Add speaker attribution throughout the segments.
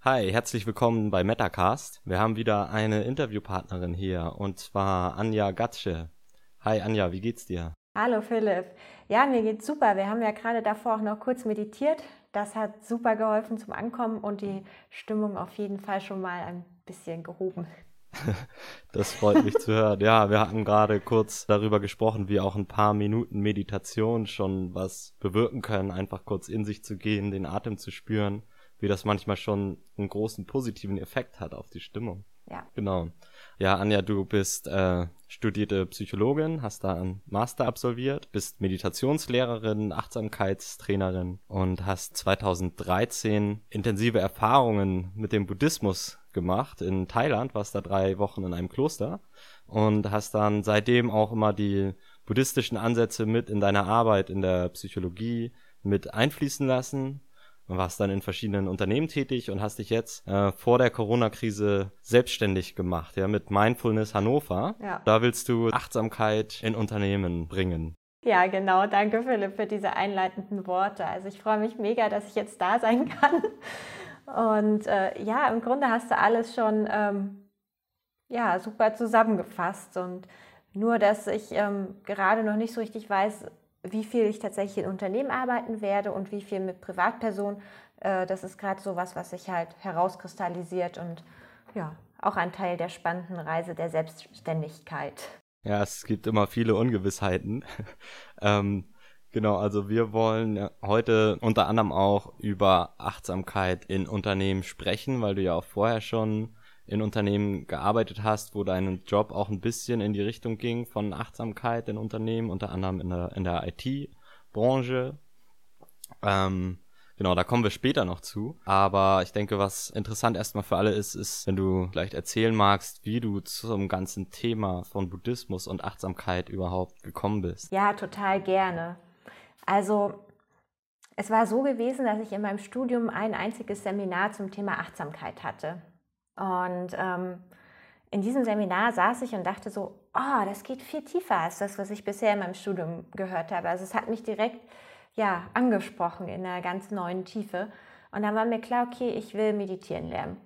Speaker 1: Hi, herzlich willkommen bei Metacast. Wir haben wieder eine Interviewpartnerin hier und zwar Anja Gatsche. Hi Anja, wie geht's dir?
Speaker 2: Hallo Philipp. Ja, mir geht's super. Wir haben ja gerade davor auch noch kurz meditiert. Das hat super geholfen zum Ankommen und die Stimmung auf jeden Fall schon mal ein bisschen gehoben.
Speaker 1: Das freut mich zu hören. Ja, wir hatten gerade kurz darüber gesprochen, wie auch ein paar Minuten Meditation schon was bewirken können, einfach kurz in sich zu gehen, den Atem zu spüren, wie das manchmal schon einen großen positiven Effekt hat auf die Stimmung.
Speaker 2: Ja.
Speaker 1: Genau. Ja, Anja, du bist studierte Psychologin, hast da einen Master absolviert, bist Meditationslehrerin, Achtsamkeitstrainerin und hast 2013 intensive Erfahrungen mit dem Buddhismus gemacht in Thailand, warst da 3 Wochen in einem Kloster und hast dann seitdem auch immer die buddhistischen Ansätze mit in deiner Arbeit in der Psychologie mit einfließen lassen. Und warst dann in verschiedenen Unternehmen tätig und hast dich jetzt vor der Corona-Krise selbstständig gemacht, ja, mit Mindfulness Hannover.
Speaker 2: Ja.
Speaker 1: Da willst du Achtsamkeit in Unternehmen bringen.
Speaker 2: Ja, genau. Danke Philipp für diese einleitenden Worte. Also ich freue mich mega, dass ich jetzt da sein kann. Und ja, im Grunde hast du alles schon super zusammengefasst. Und nur, dass ich gerade noch nicht so richtig weiß, wie viel ich tatsächlich in Unternehmen arbeiten werde und wie viel mit Privatpersonen. Das ist gerade so was sich halt herauskristallisiert und ja, auch ein Teil der spannenden Reise der Selbstständigkeit.
Speaker 1: Ja, es gibt immer viele Ungewissheiten. Genau, also wir wollen heute unter anderem auch über Achtsamkeit in Unternehmen sprechen, weil du ja auch vorher schon in Unternehmen gearbeitet hast, wo dein Job auch ein bisschen in die Richtung ging von Achtsamkeit in Unternehmen, unter anderem in der IT-Branche. Genau, da kommen wir später noch zu. Aber ich denke, was interessant erstmal für alle ist, wenn du vielleicht erzählen magst, wie du zum ganzen Thema von Buddhismus und Achtsamkeit überhaupt gekommen bist.
Speaker 2: Ja, total gerne. Also es war so gewesen, dass ich in meinem Studium ein einziges Seminar zum Thema Achtsamkeit hatte. Und in diesem Seminar saß ich und dachte so, oh, das geht viel tiefer als das, was ich bisher in meinem Studium gehört habe. Also es hat mich direkt angesprochen in einer ganz neuen Tiefe. Und dann war mir klar, okay, ich will meditieren lernen.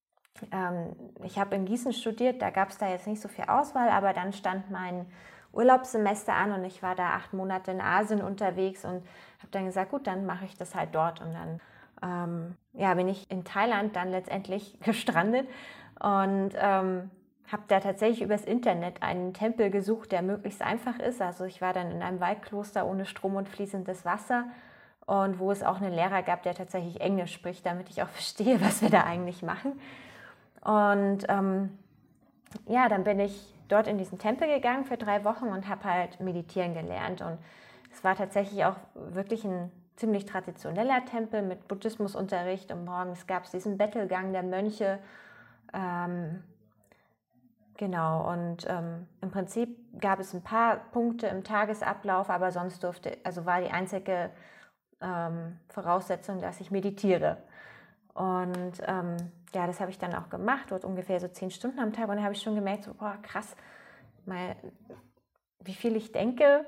Speaker 2: Ich habe in Gießen studiert, da gab es da jetzt nicht so viel Auswahl, aber dann stand mein Urlaubssemester an und ich war da 8 Monate in Asien unterwegs und habe dann gesagt, gut, dann mache ich das halt dort. Und dann bin ich in Thailand dann letztendlich gestrandet und habe da tatsächlich übers Internet einen Tempel gesucht, der möglichst einfach ist. Also ich war dann in einem Waldkloster ohne Strom und fließendes Wasser und wo es auch einen Lehrer gab, der tatsächlich Englisch spricht, damit ich auch verstehe, was wir da eigentlich machen. Und dann bin ich dort in diesen Tempel gegangen für 3 Wochen und habe halt meditieren gelernt. Und es war tatsächlich auch wirklich ein ziemlich traditioneller Tempel mit Buddhismusunterricht und morgens gab es diesen Bettelgang der Mönche. Genau, und im Prinzip gab es ein paar Punkte im Tagesablauf, aber sonst war die einzige Voraussetzung, dass ich meditiere. Und das habe ich dann auch gemacht, dort ungefähr so 10 Stunden am Tag. Und da habe ich schon gemerkt, so, boah, krass, wie viel ich denke.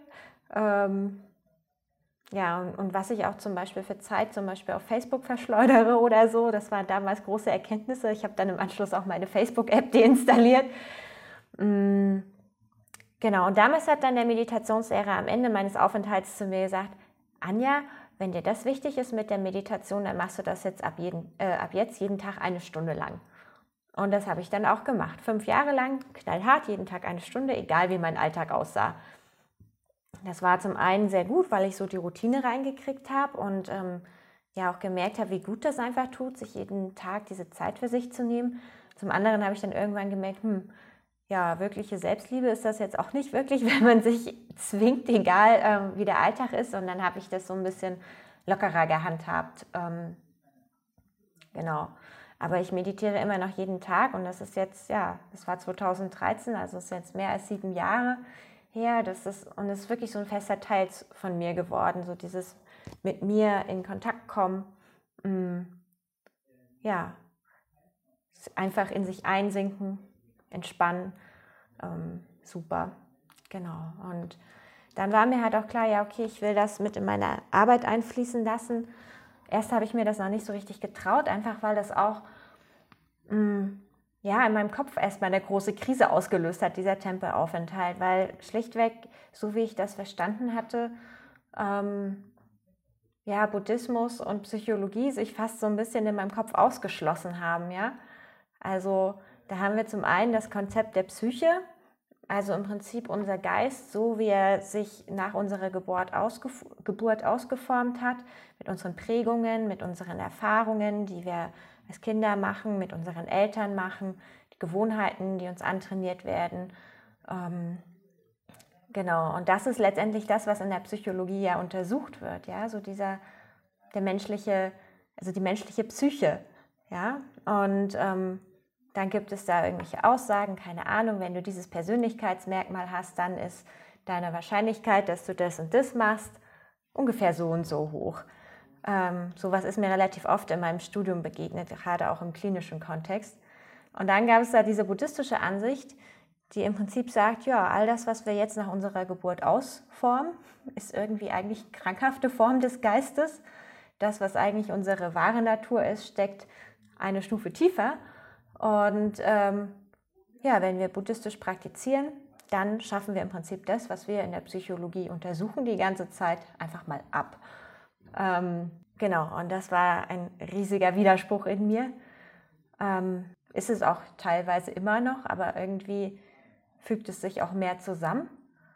Speaker 2: Und was ich auch zum Beispiel für Zeit zum Beispiel auf Facebook verschleudere oder so, das waren damals große Erkenntnisse. Ich habe dann im Anschluss auch meine Facebook-App deinstalliert. Genau, und damals hat dann der Meditationslehrer am Ende meines Aufenthalts zu mir gesagt, Anja, wenn dir das wichtig ist mit der Meditation, dann machst du das jetzt ab jetzt jeden Tag 1 Stunde lang. Und das habe ich dann auch gemacht. 5 Jahre lang, knallhart, jeden Tag 1 Stunde, egal wie mein Alltag aussah. Das war zum einen sehr gut, weil ich so die Routine reingekriegt habe und auch gemerkt habe, wie gut das einfach tut, sich jeden Tag diese Zeit für sich zu nehmen. Zum anderen habe ich dann irgendwann gemerkt, wirkliche Selbstliebe ist das jetzt auch nicht wirklich, wenn man sich zwingt, egal wie der Alltag ist. Und dann habe ich das so ein bisschen lockerer gehandhabt. Genau. Aber ich meditiere immer noch jeden Tag und das ist jetzt, das war 2013, also ist jetzt mehr als 7 Jahre her. Das ist wirklich so ein fester Teil von mir geworden, so dieses mit mir in Kontakt kommen. Einfach in sich einsinken, entspannen, super, genau. Und dann war mir halt auch klar, ich will das mit in meine Arbeit einfließen lassen. Erst habe ich mir das noch nicht so richtig getraut, einfach weil das auch Ja, in meinem Kopf erstmal eine große Krise ausgelöst hat, dieser Tempelaufenthalt, weil schlichtweg, so wie ich das verstanden hatte, ja, Buddhismus und Psychologie sich fast so ein bisschen in meinem Kopf ausgeschlossen haben, ja. Also da haben wir zum einen das Konzept der Psyche, also im Prinzip unser Geist, so wie er sich nach unserer Geburt ausgeformt hat, mit unseren Prägungen, mit unseren Erfahrungen, die wir als Kinder machen, mit unseren Eltern machen, die Gewohnheiten, die uns antrainiert werden. Genau, und das ist letztendlich das, was in der Psychologie ja untersucht wird, ja, so die menschliche Psyche, ja, und dann gibt es da irgendwelche Aussagen, keine Ahnung, wenn du dieses Persönlichkeitsmerkmal hast, dann ist deine Wahrscheinlichkeit, dass du das und das machst, ungefähr so und so hoch. Sowas ist mir relativ oft in meinem Studium begegnet, gerade auch im klinischen Kontext. Und dann gab es da diese buddhistische Ansicht, die im Prinzip sagt, ja, all das, was wir jetzt nach unserer Geburt ausformen, ist irgendwie eigentlich krankhafte Form des Geistes. Das, was eigentlich unsere wahre Natur ist, steckt eine Stufe tiefer. Und ja, wenn wir buddhistisch praktizieren, dann schaffen wir im Prinzip das, was wir in der Psychologie untersuchen, die ganze Zeit einfach mal ab. Genau, und das war ein riesiger Widerspruch in mir. Ist es auch teilweise immer noch, aber irgendwie fügt es sich auch mehr zusammen.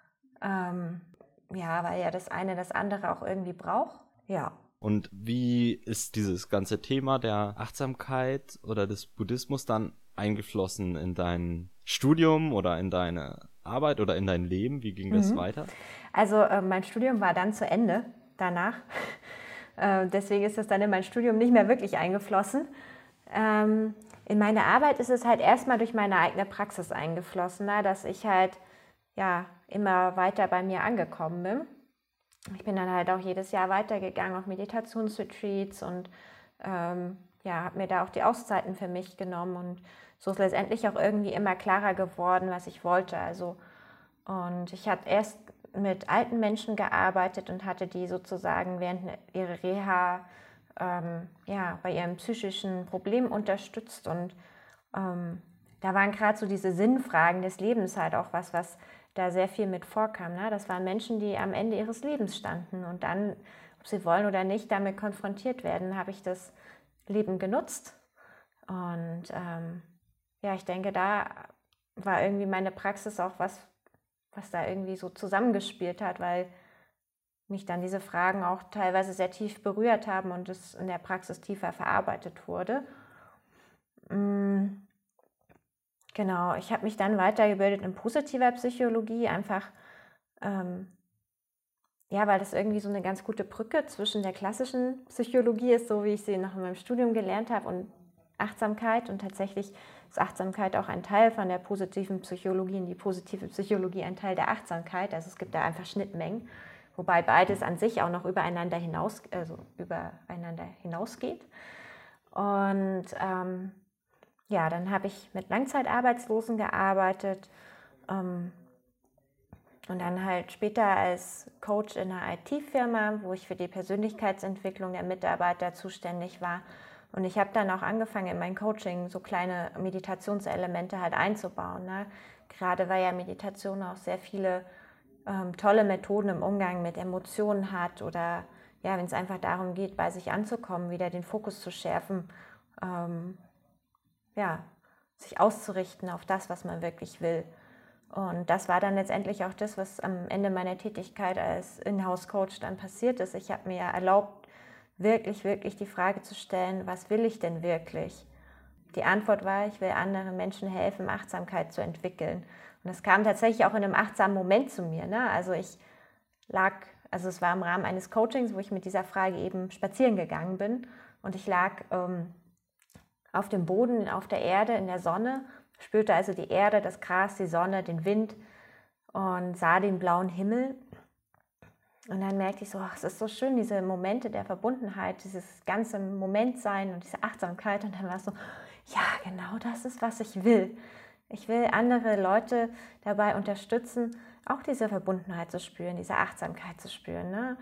Speaker 2: Ja, weil ja das eine das andere auch irgendwie braucht. Ja.
Speaker 1: Und wie ist dieses ganze Thema der Achtsamkeit oder des Buddhismus dann eingeflossen in dein Studium oder in deine Arbeit oder in dein Leben? Wie ging das weiter?
Speaker 2: Also mein Studium war dann zu Ende danach. Deswegen ist es dann in mein Studium nicht mehr wirklich eingeflossen. In meine Arbeit ist es halt erstmal durch meine eigene Praxis eingeflossen, dass ich halt ja immer weiter bei mir angekommen bin. Ich bin dann halt auch jedes Jahr weitergegangen auf Meditationsretreats und ja, habe mir da auch die Auszeiten für mich genommen und so ist letztendlich auch irgendwie immer klarer geworden, was ich wollte. Also, und ich habe erst mit alten Menschen gearbeitet und hatte die sozusagen während ihrer Reha ja, bei ihren psychischen Problemen unterstützt und da waren gerade so diese Sinnfragen des Lebens halt auch was da sehr viel mit vorkam. Ne? Das waren Menschen, die am Ende ihres Lebens standen und dann, ob sie wollen oder nicht, damit konfrontiert werden, habe ich das Leben genutzt. Und ja, ich denke, da war irgendwie meine Praxis auch was da irgendwie so zusammengespielt hat, weil mich dann diese Fragen auch teilweise sehr tief berührt haben und es in der Praxis tiefer verarbeitet wurde. Genau, ich habe mich dann weitergebildet in positiver Psychologie, einfach ja, weil das irgendwie so eine ganz gute Brücke zwischen der klassischen Psychologie ist, so wie ich sie noch in meinem Studium gelernt habe, und Achtsamkeit. Und tatsächlich ist Achtsamkeit auch ein Teil von der positiven Psychologie und die positive Psychologie ein Teil der Achtsamkeit. Also es gibt da einfach Schnittmengen, wobei beides an sich auch noch übereinander hinausgeht. Und ja, dann habe ich mit Langzeitarbeitslosen gearbeitet und dann halt später als Coach in einer IT-Firma, wo ich für die Persönlichkeitsentwicklung der Mitarbeiter zuständig war. Und ich habe dann auch angefangen, in mein Coaching so kleine Meditationselemente halt einzubauen. Ne? Gerade weil ja Meditation auch sehr viele tolle Methoden im Umgang mit Emotionen hat oder ja, wenn es einfach darum geht, bei sich anzukommen, wieder den Fokus zu schärfen, ja, sich auszurichten auf das, was man wirklich will. Und das war dann letztendlich auch das, was am Ende meiner Tätigkeit als Inhouse-Coach dann passiert ist. Ich habe mir erlaubt, wirklich die Frage zu stellen, was will ich denn wirklich? Die Antwort war, ich will anderen Menschen helfen, Achtsamkeit zu entwickeln. Und das kam tatsächlich auch in einem achtsamen Moment zu mir. Ne? Also es war im Rahmen eines Coachings, wo ich mit dieser Frage eben spazieren gegangen bin. Und ich lag auf dem Boden, auf der Erde, in der Sonne, spürte also die Erde, das Gras, die Sonne, den Wind und sah den blauen Himmel. Und dann merkte ich so, ach, es ist so schön, diese Momente der Verbundenheit, dieses ganze Momentsein und diese Achtsamkeit. Und dann war es so, ja, genau das ist, was ich will. Ich will andere Leute dabei unterstützen, auch diese Verbundenheit zu spüren, diese Achtsamkeit zu spüren. Ne?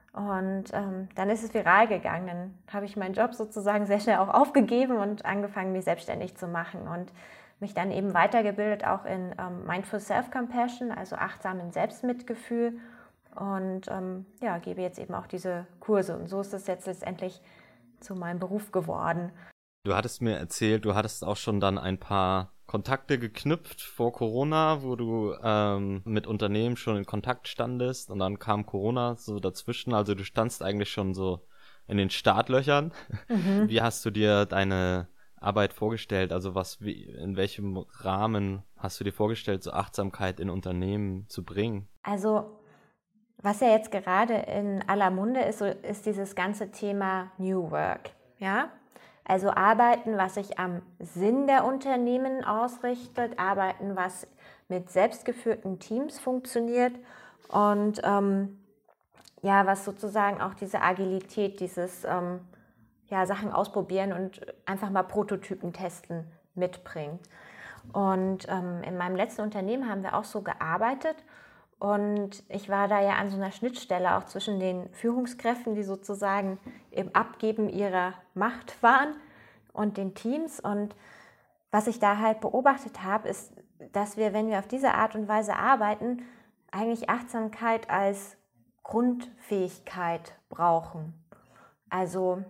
Speaker 2: Und dann ist es viral gegangen. Dann habe ich meinen Job sozusagen sehr schnell auch aufgegeben und angefangen, mich selbstständig zu machen und mich dann eben weitergebildet auch in Mindful Self-Compassion, also achtsamen Selbstmitgefühl und gebe jetzt eben auch diese Kurse. Und so ist es jetzt letztendlich zu meinem Beruf geworden.
Speaker 1: Du hattest mir erzählt, du hattest auch schon dann ein paar Kontakte geknüpft vor Corona, wo du mit Unternehmen schon in Kontakt standest und dann kam Corona so dazwischen. Also du standst eigentlich schon so in den Startlöchern.
Speaker 2: Mhm.
Speaker 1: Wie hast du dir deine Arbeit vorgestellt? Also in welchem Rahmen hast du dir vorgestellt, so Achtsamkeit in Unternehmen zu bringen?
Speaker 2: Also was ja jetzt gerade in aller Munde ist, so ist dieses ganze Thema New Work. Ja? Also Arbeiten, was sich am Sinn der Unternehmen ausrichtet, Arbeiten, was mit selbstgeführten Teams funktioniert und was sozusagen auch diese Agilität, dieses Sachen ausprobieren und einfach mal Prototypen testen mitbringt. Und in meinem letzten Unternehmen haben wir auch so gearbeitet. Und ich war da ja an so einer Schnittstelle auch zwischen den Führungskräften, die sozusagen im Abgeben ihrer Macht waren, und den Teams. Und was ich da halt beobachtet habe, ist, dass wir, wenn wir auf diese Art und Weise arbeiten, eigentlich Achtsamkeit als Grundfähigkeit brauchen. Also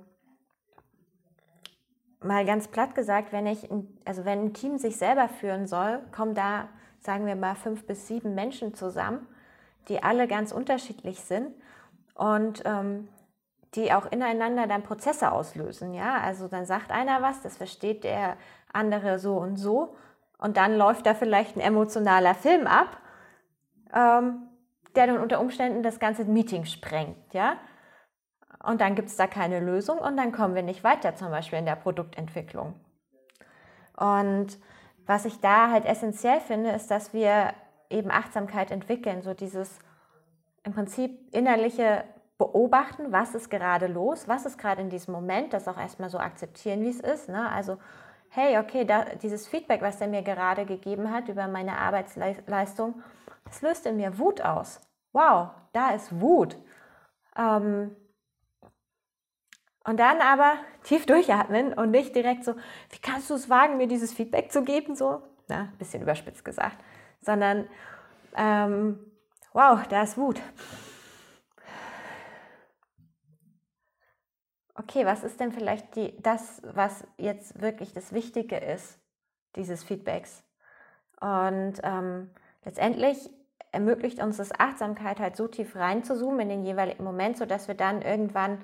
Speaker 2: mal ganz platt gesagt, wenn ein Team sich selber führen soll, kommen da, sagen wir mal, 5 bis 7 Menschen zusammen, die alle ganz unterschiedlich sind und die auch ineinander dann Prozesse auslösen. Ja? Also dann sagt einer was, das versteht der andere so und dann läuft da vielleicht ein emotionaler Film ab, der dann unter Umständen das ganze Meeting sprengt. Ja? Und dann gibt es da keine Lösung und dann kommen wir nicht weiter, zum Beispiel in der Produktentwicklung. Und was ich da halt essentiell finde, ist, dass wir eben Achtsamkeit entwickeln, so dieses im Prinzip innerliche Beobachten, was ist gerade los, was ist gerade in diesem Moment, das auch erstmal so akzeptieren, wie es ist. Ne? Also, hey, okay, dieses Feedback, was der mir gerade gegeben hat über meine Arbeitsleistung, das löst in mir Wut aus. Wow, da ist Wut. Und dann aber tief durchatmen und nicht direkt so, wie kannst du es wagen, mir dieses Feedback zu geben, so, ein bisschen überspitzt gesagt, sondern, wow, da ist Wut. Okay, was ist denn vielleicht das, was jetzt wirklich das Wichtige ist, dieses Feedbacks? Und letztendlich ermöglicht uns das Achtsamkeit halt so tief reinzuzoomen in den jeweiligen Moment, sodass wir dann irgendwann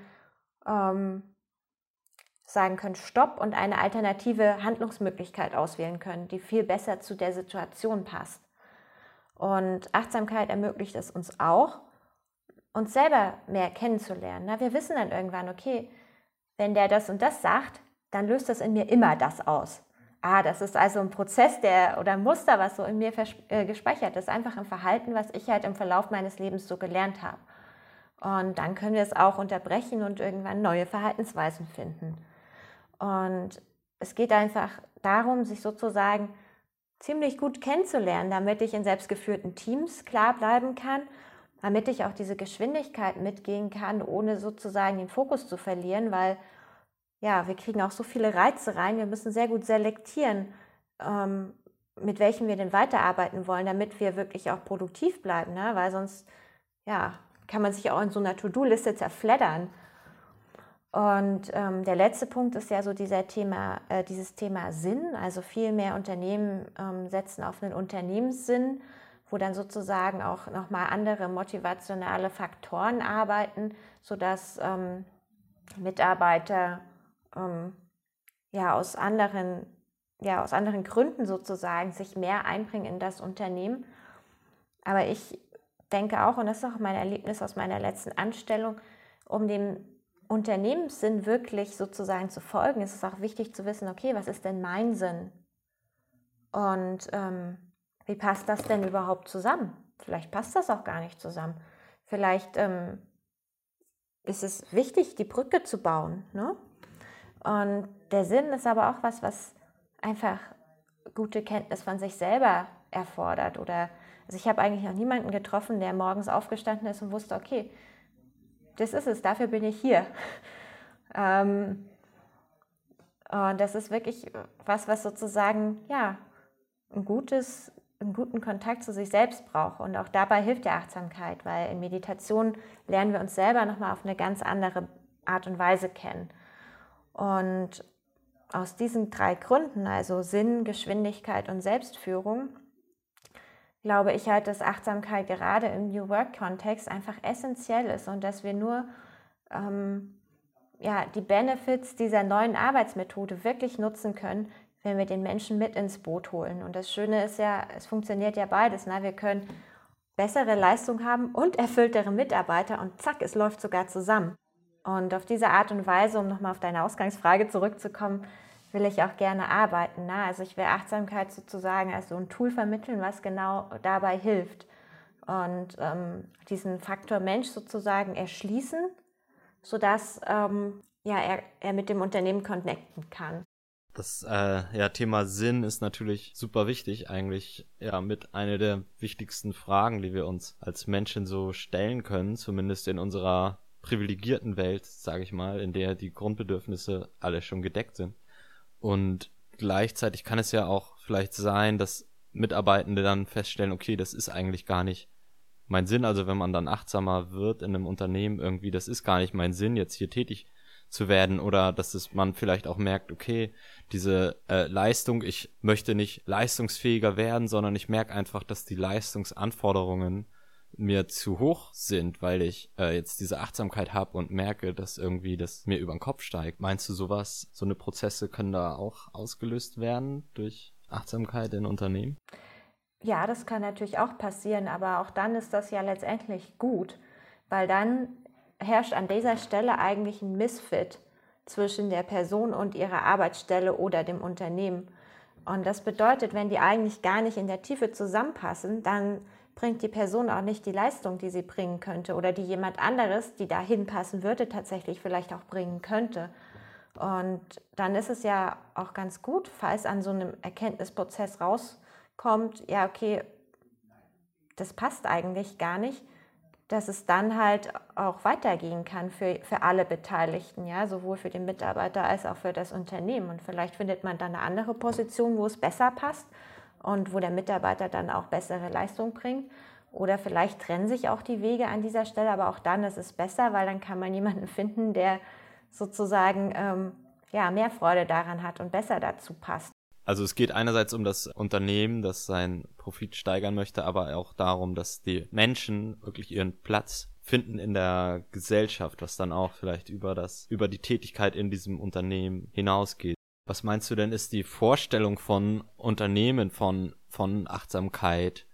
Speaker 2: sagen können, Stopp, und eine alternative Handlungsmöglichkeit auswählen können, die viel besser zu der Situation passt. Und Achtsamkeit ermöglicht es uns auch, uns selber mehr kennenzulernen. Na, wir wissen dann irgendwann, okay, wenn der das und das sagt, dann löst das in mir immer das aus. Das ist also ein Prozess oder ein Muster, was so in mir gespeichert ist, einfach ein Verhalten, was ich halt im Verlauf meines Lebens so gelernt habe. Und dann können wir es auch unterbrechen und irgendwann neue Verhaltensweisen finden. Und es geht einfach darum, sich sozusagen ziemlich gut kennenzulernen, damit ich in selbstgeführten Teams klar bleiben kann, damit ich auch diese Geschwindigkeit mitgehen kann, ohne sozusagen den Fokus zu verlieren, weil ja, wir kriegen auch so viele Reize rein, wir müssen sehr gut selektieren, mit welchen wir denn weiterarbeiten wollen, damit wir wirklich auch produktiv bleiben, ne? Weil sonst kann man sich auch in so einer To-Do-Liste zerfleddern. Und der letzte Punkt ist ja so dieses Thema Sinn. Also viel mehr Unternehmen setzen auf einen Unternehmenssinn, wo dann sozusagen auch nochmal andere motivationale Faktoren arbeiten, sodass Mitarbeiter aus anderen Gründen sozusagen sich mehr einbringen in das Unternehmen. Aber ich denke auch, und das ist auch mein Erlebnis aus meiner letzten Anstellung, um dem Unternehmenssinn wirklich sozusagen zu folgen, ist es auch wichtig zu wissen, okay, was ist denn mein Sinn? Und wie passt das denn überhaupt zusammen? Vielleicht passt das auch gar nicht zusammen. Vielleicht ist es wichtig, die Brücke zu bauen. Ne? Und der Sinn ist aber auch was einfach gute Kenntnis von sich selber erfordert. Also ich habe eigentlich noch niemanden getroffen, der morgens aufgestanden ist und wusste, okay, das ist es, dafür bin ich hier. Und das ist wirklich was sozusagen, ja, einen guten Kontakt zu sich selbst braucht. Und auch dabei hilft die Achtsamkeit, weil in Meditation lernen wir uns selber nochmal auf eine ganz andere Art und Weise kennen. Und aus diesen 3 Gründen, also Sinn, Geschwindigkeit und Selbstführung, glaube ich halt, dass Achtsamkeit gerade im New Work-Kontext einfach essentiell ist und dass wir nur die Benefits dieser neuen Arbeitsmethode wirklich nutzen können, wenn wir den Menschen mit ins Boot holen. Und das Schöne ist ja, es funktioniert ja beides. Ne? Wir können bessere Leistung haben und erfülltere Mitarbeiter und zack, es läuft sogar zusammen. Und auf diese Art und Weise, um nochmal auf deine Ausgangsfrage zurückzukommen, will ich auch gerne arbeiten. Ne? Also ich will Achtsamkeit sozusagen als so ein Tool vermitteln, was genau dabei hilft. Und diesen Faktor Mensch sozusagen erschließen, sodass er mit dem Unternehmen connecten kann.
Speaker 1: Das Thema Sinn ist natürlich super wichtig, eigentlich mit einer der wichtigsten Fragen, die wir uns als Menschen so stellen können, zumindest in unserer privilegierten Welt, sage ich mal, in der die Grundbedürfnisse alle schon gedeckt sind. Und gleichzeitig kann es ja auch vielleicht sein, dass Mitarbeitende dann feststellen, okay, das ist eigentlich gar nicht mein Sinn, also wenn man dann achtsamer wird in einem Unternehmen irgendwie, das ist gar nicht mein Sinn, jetzt hier tätig zu werden, oder dass man vielleicht auch merkt, okay, diese Leistung, ich möchte nicht leistungsfähiger werden, sondern ich merke einfach, dass die Leistungsanforderungen mir zu hoch sind, weil ich jetzt diese Achtsamkeit habe und merke, dass irgendwie das mir über den Kopf steigt. Meinst du so eine Prozesse können da auch ausgelöst werden durch Achtsamkeit in Unternehmen?
Speaker 2: Ja, das kann natürlich auch passieren, aber auch dann ist das ja letztendlich gut, weil dann herrscht an dieser Stelle eigentlich ein Missfit zwischen der Person und ihrer Arbeitsstelle oder dem Unternehmen. Und das bedeutet, wenn die eigentlich gar nicht in der Tiefe zusammenpassen, dann bringt die Person auch nicht die Leistung, die sie bringen könnte oder die jemand anderes, die da hinpassen würde, tatsächlich vielleicht auch bringen könnte. Und dann ist es ja auch ganz gut, falls an so einem Erkenntnisprozess rauskommt, ja okay, das passt eigentlich gar nicht, dass es dann halt auch weitergehen kann für alle Beteiligten, ja, sowohl für den Mitarbeiter als auch für das Unternehmen. Und vielleicht findet man dann eine andere Position, wo es besser passt und wo der Mitarbeiter dann auch bessere Leistung bringt. Oder vielleicht trennen sich auch die Wege an dieser Stelle, aber auch dann ist es besser, weil dann kann man jemanden finden, der sozusagen mehr Freude daran hat und besser dazu passt.
Speaker 1: Also es geht einerseits um das Unternehmen, das seinen Profit steigern möchte, aber auch darum, dass die Menschen wirklich ihren Platz finden in der Gesellschaft, was dann auch vielleicht über die Tätigkeit in diesem Unternehmen hinausgeht. Was meinst du denn, ist die Vorstellung von Unternehmen, von Achtsamkeit?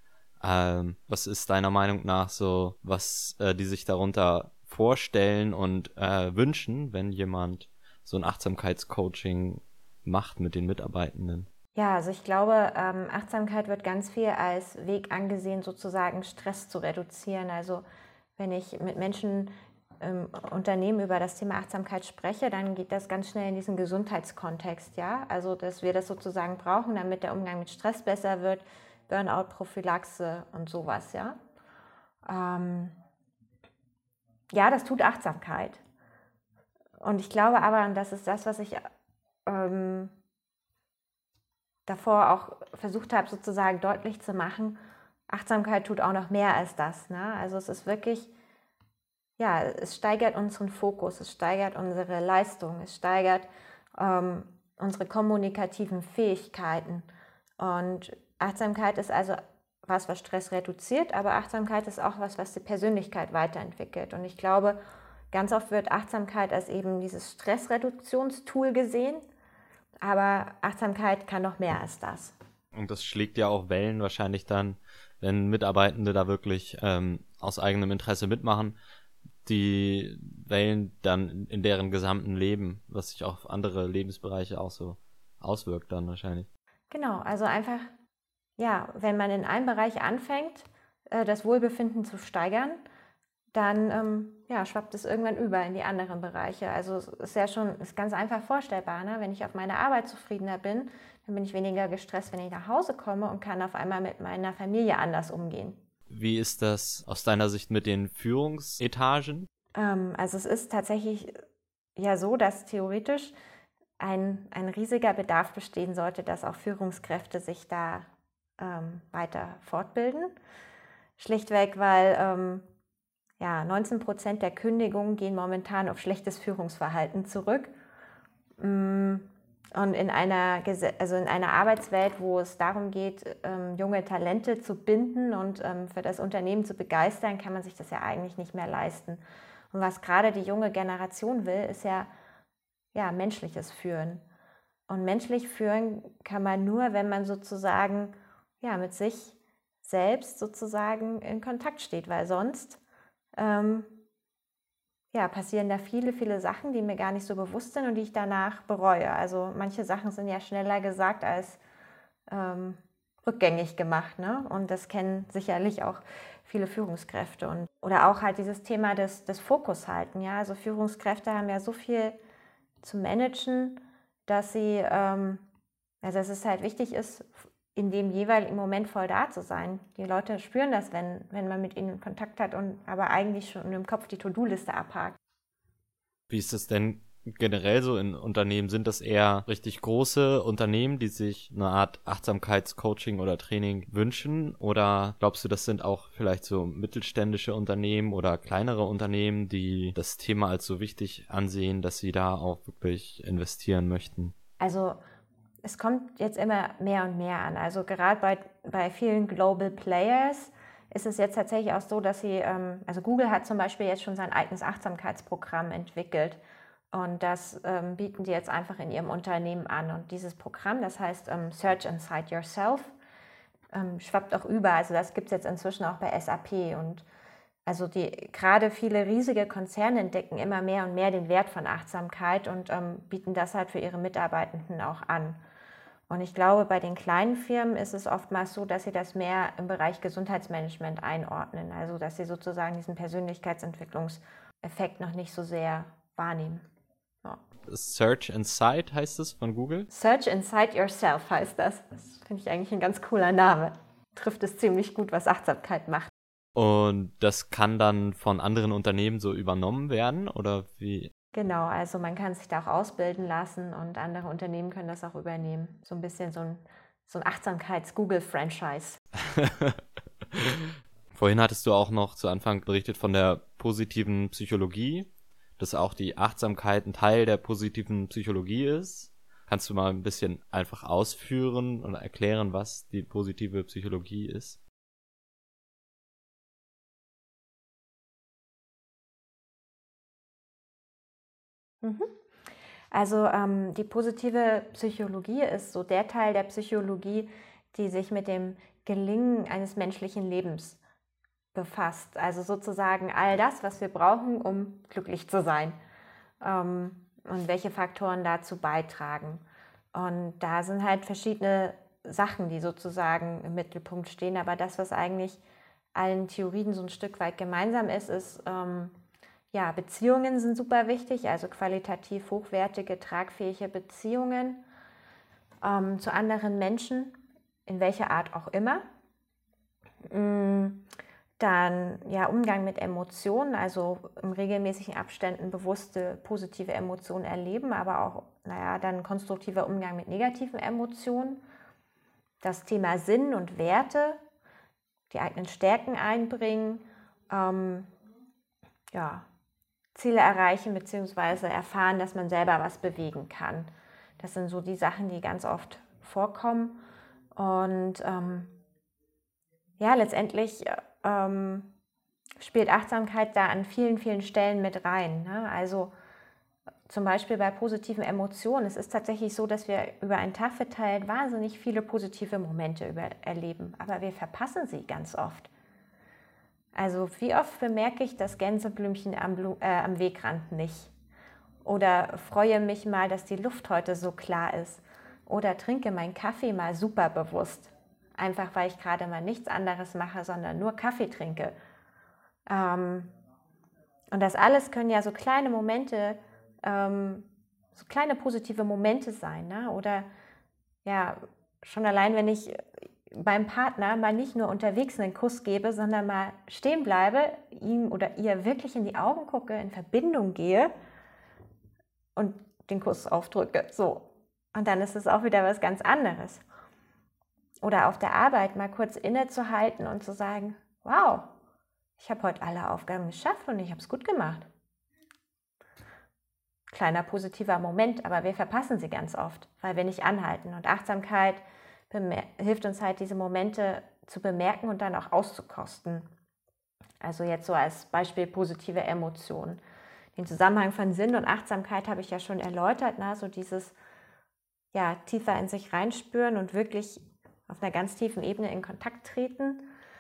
Speaker 1: Was ist deiner Meinung nach so, was die sich darunter vorstellen und wünschen, wenn jemand so ein Achtsamkeitscoaching macht mit den Mitarbeitenden?
Speaker 2: Ja, also ich glaube, Achtsamkeit wird ganz viel als Weg angesehen, sozusagen Stress zu reduzieren. Also wenn ich mit Menschen im Unternehmen über das Thema Achtsamkeit spreche, dann geht das ganz schnell in diesen Gesundheitskontext, ja. Also dass wir das sozusagen brauchen, damit der Umgang mit Stress besser wird, Burnout-Prophylaxe und sowas, ja. Das tut Achtsamkeit. Und ich glaube aber, und das ist das, was ich davor auch versucht habe, sozusagen deutlich zu machen, Achtsamkeit tut auch noch mehr als das. Ne? Also es ist wirklich, es steigert unseren Fokus, es steigert unsere Leistung, es steigert unsere kommunikativen Fähigkeiten. Und Achtsamkeit ist also was Stress reduziert, aber Achtsamkeit ist auch was die Persönlichkeit weiterentwickelt. Und ich glaube, ganz oft wird Achtsamkeit als eben dieses Stressreduktionstool gesehen, aber Achtsamkeit kann noch mehr als das.
Speaker 1: Und das schlägt ja auch Wellen wahrscheinlich dann, wenn Mitarbeitende da wirklich aus eigenem Interesse mitmachen, die Wellen dann in deren gesamten Leben, was sich auf andere Lebensbereiche auch so auswirkt dann wahrscheinlich.
Speaker 2: Genau, also einfach, wenn man in einem Bereich anfängt, das Wohlbefinden zu steigern, dann schwappt es irgendwann über in die anderen Bereiche. Also es ist ganz einfach vorstellbar, ne? Wenn ich auf meine Arbeit zufriedener bin, dann bin ich weniger gestresst, wenn ich nach Hause komme und kann auf einmal mit meiner Familie anders umgehen.
Speaker 1: Wie ist das aus deiner Sicht mit den Führungsetagen?
Speaker 2: Also es ist tatsächlich ja so, dass theoretisch ein riesiger Bedarf bestehen sollte, dass auch Führungskräfte sich da weiter fortbilden. Schlichtweg, weil 19% der Kündigungen gehen momentan auf schlechtes Führungsverhalten zurück. Und in einer Arbeitswelt, wo es darum geht, junge Talente zu binden und für das Unternehmen zu begeistern, kann man sich das ja eigentlich nicht mehr leisten. Und was gerade die junge Generation will, ist ja menschliches Führen. Und menschlich führen kann man nur, wenn man sozusagen mit sich selbst sozusagen in Kontakt steht, weil sonst passieren da viele, viele Sachen, die mir gar nicht so bewusst sind und die ich danach bereue. Also manche Sachen sind ja schneller gesagt als rückgängig gemacht, ne? Und das kennen sicherlich auch viele Führungskräfte. Oder auch halt dieses Thema des Fokus halten. Ja? Also Führungskräfte haben ja so viel zu managen, dass sie, dass es halt wichtig ist, in dem jeweiligen Moment voll da zu sein. Die Leute spüren das, wenn man mit ihnen Kontakt hat und aber eigentlich schon im Kopf die To-Do-Liste abhakt.
Speaker 1: Wie ist es denn generell so in Unternehmen? Sind das eher richtig große Unternehmen, die sich eine Art Achtsamkeitscoaching oder Training wünschen? Oder glaubst du, das sind auch vielleicht so mittelständische Unternehmen oder kleinere Unternehmen, die das Thema als so wichtig ansehen, dass sie da auch wirklich investieren möchten?
Speaker 2: Also es kommt jetzt immer mehr und mehr an. Also gerade bei vielen Global Players ist es jetzt tatsächlich auch so, dass sie, also Google hat zum Beispiel jetzt schon sein eigenes Achtsamkeitsprogramm entwickelt und das bieten die jetzt einfach in ihrem Unternehmen an. Und dieses Programm, das heißt Search Inside Yourself, schwappt auch über. Also das gibt es jetzt inzwischen auch bei SAP und also gerade viele riesige Konzerne entdecken immer mehr und mehr den Wert von Achtsamkeit und bieten das halt für ihre Mitarbeitenden auch an. Und ich glaube, bei den kleinen Firmen ist es oftmals so, dass sie das mehr im Bereich Gesundheitsmanagement einordnen. Also dass sie sozusagen diesen Persönlichkeitsentwicklungseffekt noch nicht so sehr wahrnehmen. Ja.
Speaker 1: Search Inside heißt es von Google?
Speaker 2: Search Inside Yourself heißt das. Das finde ich eigentlich ein ganz cooler Name. Trifft es ziemlich gut, was Achtsamkeit macht.
Speaker 1: Und das kann dann von anderen Unternehmen so übernommen werden, oder wie?
Speaker 2: Genau, also man kann sich da auch ausbilden lassen und andere Unternehmen können das auch übernehmen. So ein bisschen so ein Achtsamkeits-Google-Franchise.
Speaker 1: Vorhin hattest du auch noch zu Anfang berichtet von der positiven Psychologie, dass auch die Achtsamkeit ein Teil der positiven Psychologie ist. Kannst du mal ein bisschen einfach ausführen und erklären, was die positive Psychologie ist?
Speaker 2: Also die positive Psychologie ist so der Teil der Psychologie, die sich mit dem Gelingen eines menschlichen Lebens befasst. Also sozusagen all das, was wir brauchen, um glücklich zu sein und welche Faktoren dazu beitragen. Und da sind halt verschiedene Sachen, die sozusagen im Mittelpunkt stehen. Aber das, was eigentlich allen Theorien so ein Stück weit gemeinsam ist, Beziehungen sind super wichtig, also qualitativ hochwertige, tragfähige Beziehungen zu anderen Menschen, in welcher Art auch immer. Dann Umgang mit Emotionen, also in regelmäßigen Abständen bewusste positive Emotionen erleben, aber auch dann konstruktiver Umgang mit negativen Emotionen. Das Thema Sinn und Werte, die eigenen Stärken einbringen, Ziele erreichen bzw. erfahren, dass man selber was bewegen kann. Das sind so die Sachen, die ganz oft vorkommen. Und letztendlich spielt Achtsamkeit da an vielen, vielen Stellen mit rein. Ne? Also zum Beispiel bei positiven Emotionen. Es ist tatsächlich so, dass wir über einen Tag verteilt wahnsinnig viele positive Momente erleben, aber wir verpassen sie ganz oft. Also wie oft bemerke ich das Gänseblümchen am Wegrand nicht? Oder freue mich mal, dass die Luft heute so klar ist? Oder trinke meinen Kaffee mal super bewusst? Einfach weil ich gerade mal nichts anderes mache, sondern nur Kaffee trinke. Und das alles können ja so kleine Momente, so kleine positive Momente sein. Ne? Oder schon allein, wenn ich beim Partner mal nicht nur unterwegs einen Kuss gebe, sondern mal stehen bleibe, ihm oder ihr wirklich in die Augen gucke, in Verbindung gehe und den Kuss aufdrücke. So. Und dann ist es auch wieder was ganz anderes. Oder auf der Arbeit mal kurz innezuhalten und zu sagen, wow, ich habe heute alle Aufgaben geschafft und ich habe es gut gemacht. Kleiner positiver Moment, aber wir verpassen sie ganz oft, weil wir nicht anhalten. Und Achtsamkeit hilft uns halt, diese Momente zu bemerken und dann auch auszukosten. Also jetzt so als Beispiel positive Emotionen. Den Zusammenhang von Sinn und Achtsamkeit habe ich ja schon erläutert, ne? So dieses tiefer in sich reinspüren und wirklich auf einer ganz tiefen Ebene in Kontakt treten.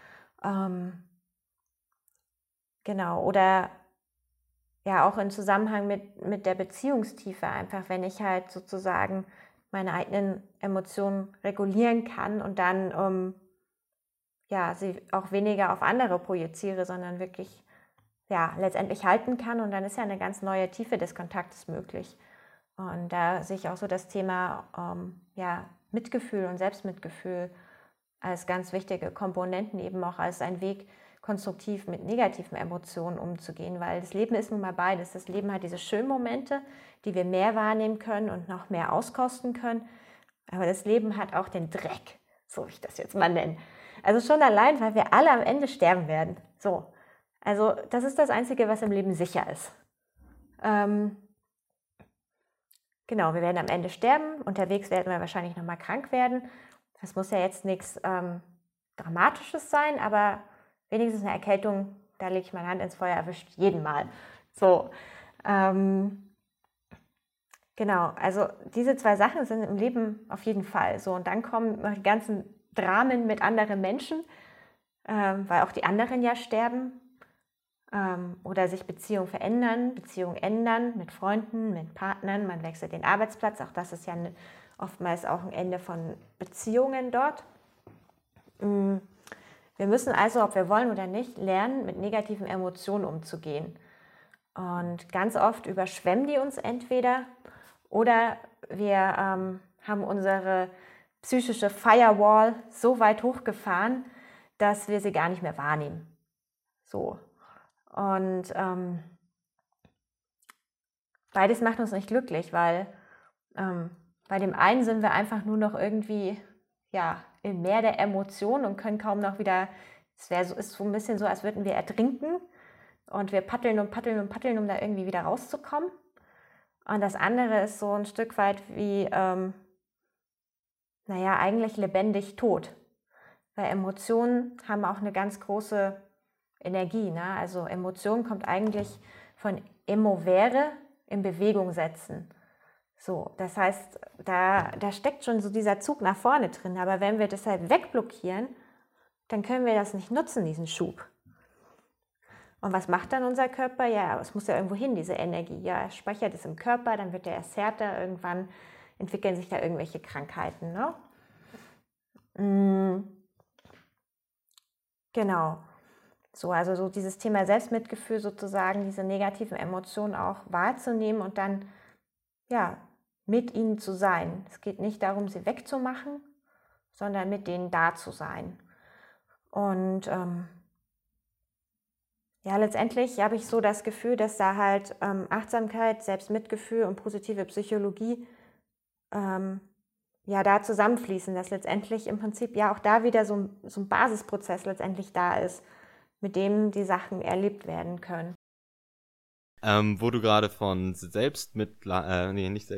Speaker 2: Genau, oder ja auch im Zusammenhang mit der Beziehungstiefe einfach, wenn ich halt sozusagen meine eigenen Emotionen regulieren kann und dann sie auch weniger auf andere projiziere, sondern wirklich letztendlich halten kann und dann ist ja eine ganz neue Tiefe des Kontaktes möglich. Und da sehe ich auch so das Thema Mitgefühl und Selbstmitgefühl als ganz wichtige Komponenten, eben auch als ein Weg, konstruktiv mit negativen Emotionen umzugehen, weil das Leben ist nun mal beides. Das Leben hat diese schönen Momente, die wir mehr wahrnehmen können und noch mehr auskosten können, aber das Leben hat auch den Dreck, so will ich das jetzt mal nennen. Also schon allein, weil wir alle am Ende sterben werden. So, also das ist das Einzige, was im Leben sicher ist. Genau, wir werden am Ende sterben, unterwegs werden wir wahrscheinlich nochmal krank werden. Das muss ja jetzt nichts Dramatisches sein, aber wenigstens eine Erkältung, da lege ich meine Hand ins Feuer, erwischt jeden Mal. So, genau, also diese zwei Sachen sind im Leben auf jeden Fall so. Und dann kommen noch die ganzen Dramen mit anderen Menschen, weil auch die anderen ja sterben oder sich Beziehungen verändern, Beziehungen ändern mit Freunden, mit Partnern, man wechselt den Arbeitsplatz, auch das ist ja oftmals auch ein Ende von Beziehungen dort. Wir müssen also, ob wir wollen oder nicht, lernen, mit negativen Emotionen umzugehen. Und ganz oft überschwemmen die uns entweder oder wir haben unsere psychische Firewall so weit hochgefahren, dass wir sie gar nicht mehr wahrnehmen. So. Und beides macht uns nicht glücklich, weil bei dem einen sind wir einfach nur noch irgendwie im Meer der Emotionen und können kaum noch wieder, ist so ein bisschen so, als würden wir ertrinken und wir paddeln und paddeln und paddeln, um da irgendwie wieder rauszukommen. Und das andere ist so ein Stück weit wie, eigentlich lebendig tot. Weil Emotionen haben auch eine ganz große Energie. Ne? Also Emotion kommt eigentlich von emovere, in Bewegung setzen. So, das heißt, da steckt schon so dieser Zug nach vorne drin. Aber wenn wir das halt wegblockieren, dann können wir das nicht nutzen, diesen Schub. Und was macht dann unser Körper? Ja, es muss ja irgendwo hin, diese Energie. Ja, er speichert es im Körper, dann wird er erst härter, irgendwann entwickeln sich da irgendwelche Krankheiten. Ne? Genau. So, also so dieses Thema Selbstmitgefühl sozusagen, diese negativen Emotionen auch wahrzunehmen und dann mit ihnen zu sein. Es geht nicht darum, sie wegzumachen, sondern mit denen da zu sein. Und letztendlich habe ich so das Gefühl, dass da halt Achtsamkeit, Selbstmitgefühl und positive Psychologie da zusammenfließen, dass letztendlich im Prinzip auch da wieder so ein Basisprozess letztendlich da ist, mit dem die Sachen erlebt werden können.
Speaker 1: Wo du gerade von Selbstmitgefühl.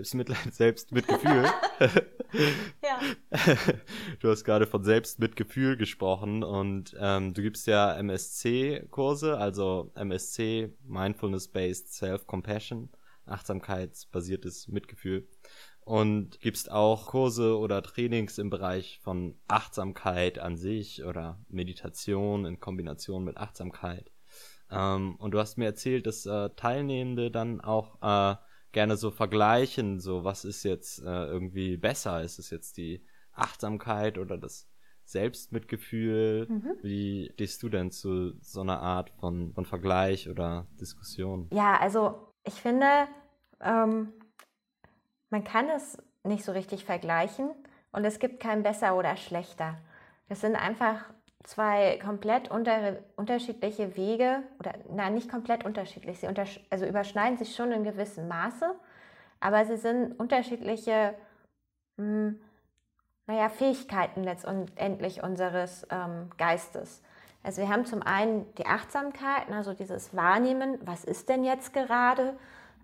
Speaker 2: Ja.
Speaker 1: Du hast gerade von Selbstmitgefühl gesprochen und du gibst ja MSC-Kurse, also MSC, Mindfulness-Based Self-Compassion, achtsamkeitsbasiertes Mitgefühl. Und gibst auch Kurse oder Trainings im Bereich von Achtsamkeit an sich oder Meditation in Kombination mit Achtsamkeit. Und du hast mir erzählt, dass Teilnehmende dann auch gerne so vergleichen, so was ist jetzt irgendwie besser? Ist es jetzt die Achtsamkeit oder das Selbstmitgefühl? Wie stehst du denn zu so einer Art von Vergleich oder Diskussion?
Speaker 2: Ja, also ich finde, man kann es nicht so richtig vergleichen und es gibt kein besser oder schlechter. Das sind einfach zwei komplett unterschiedliche Wege, oder nicht komplett unterschiedlich, sie überschneiden sich schon in gewissem Maße, aber sie sind unterschiedliche Fähigkeiten letztendlich unseres Geistes. Also wir haben zum einen die Achtsamkeit, also dieses Wahrnehmen, was ist denn jetzt gerade,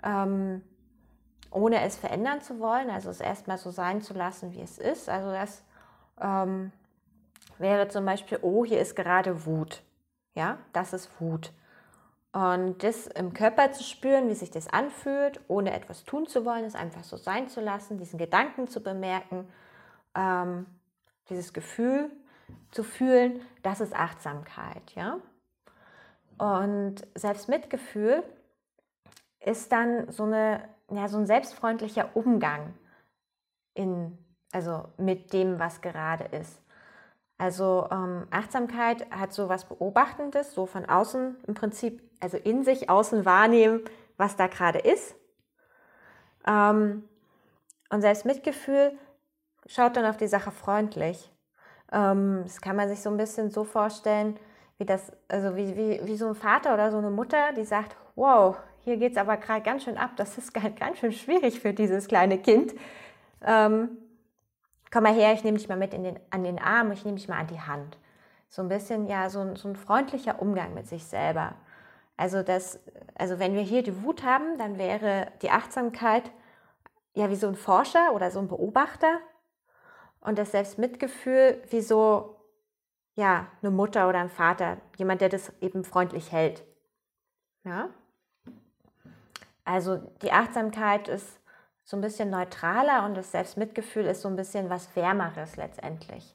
Speaker 2: ohne es verändern zu wollen, also es erstmal so sein zu lassen, wie es ist. Also das wäre zum Beispiel, oh, hier ist gerade Wut. Ja, das ist Wut. Und das im Körper zu spüren, wie sich das anfühlt, ohne etwas tun zu wollen, es einfach so sein zu lassen, diesen Gedanken zu bemerken, dieses Gefühl zu fühlen, das ist Achtsamkeit. Ja? Und Selbstmitgefühl ist dann so ein selbstfreundlicher Umgang mit dem, was gerade ist. Also Achtsamkeit hat so was Beobachtendes, so von außen im Prinzip, also in sich außen wahrnehmen, was da gerade ist. Und Selbstmitgefühl schaut dann auf die Sache freundlich. Das kann man sich so ein bisschen so vorstellen, wie so ein Vater oder so eine Mutter, die sagt, wow, hier geht es aber gerade ganz schön ab, das ist ganz schön schwierig für dieses kleine Kind. Komm mal her, ich nehme dich mal mit an den Arm, ich nehme dich mal an die Hand. So ein bisschen, so ein freundlicher Umgang mit sich selber. Also wenn wir hier die Wut haben, dann wäre die Achtsamkeit wie so ein Forscher oder so ein Beobachter und das Selbstmitgefühl wie so, eine Mutter oder ein Vater, jemand, der das eben freundlich hält. Ja? Also die Achtsamkeit ist so ein bisschen neutraler und das Selbstmitgefühl ist so ein bisschen was Wärmeres letztendlich.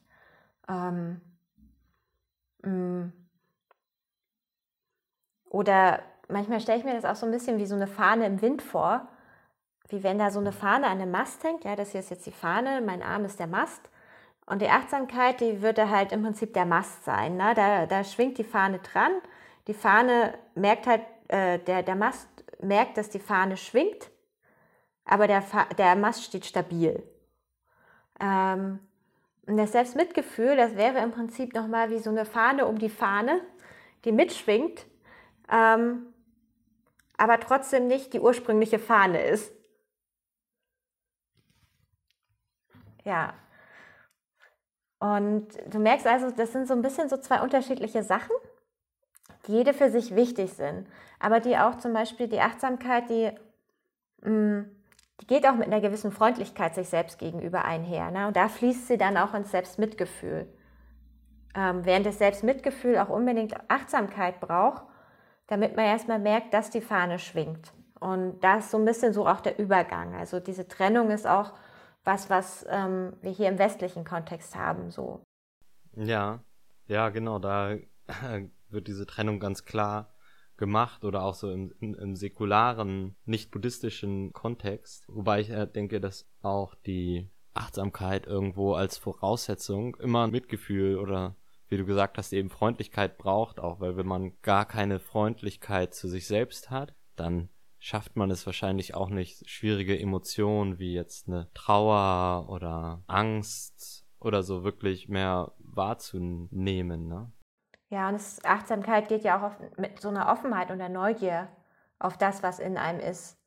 Speaker 2: Oder manchmal stelle ich mir das auch so ein bisschen wie so eine Fahne im Wind vor, wie wenn da so eine Fahne an einem Mast hängt. Ja, das hier ist jetzt die Fahne, mein Arm ist der Mast. Und die Achtsamkeit, die würde halt im Prinzip der Mast sein. Ne? Da schwingt die Fahne dran. Die Fahne merkt halt, der Mast merkt, dass die Fahne schwingt. Aber der Mast steht stabil. Und das Selbstmitgefühl, das wäre im Prinzip nochmal wie so eine Fahne um die Fahne, die mitschwingt, aber trotzdem nicht die ursprüngliche Fahne ist. Ja. Und du merkst also, das sind so ein bisschen so zwei unterschiedliche Sachen, die jede für sich wichtig sind. Aber die auch zum Beispiel die Achtsamkeit, die geht auch mit einer gewissen Freundlichkeit sich selbst gegenüber einher. Ne? Und da fließt sie dann auch ins Selbstmitgefühl. Während das Selbstmitgefühl auch unbedingt Achtsamkeit braucht, damit man erstmal merkt, dass die Fahne schwingt. Und da ist so ein bisschen so auch der Übergang. Also diese Trennung ist auch was wir hier im westlichen Kontext haben. So.
Speaker 1: Ja, genau, da wird diese Trennung ganz klar gemacht oder auch so im säkularen, nicht-buddhistischen Kontext. Wobei ich denke, dass auch die Achtsamkeit irgendwo als Voraussetzung immer Mitgefühl oder, wie du gesagt hast, eben Freundlichkeit braucht, auch weil wenn man gar keine Freundlichkeit zu sich selbst hat, dann schafft man es wahrscheinlich auch nicht, schwierige Emotionen wie jetzt eine Trauer oder Angst oder so wirklich mehr wahrzunehmen, ne?
Speaker 2: Ja, und Achtsamkeit geht ja auch mit so einer Offenheit und der Neugier auf das, was in einem ist,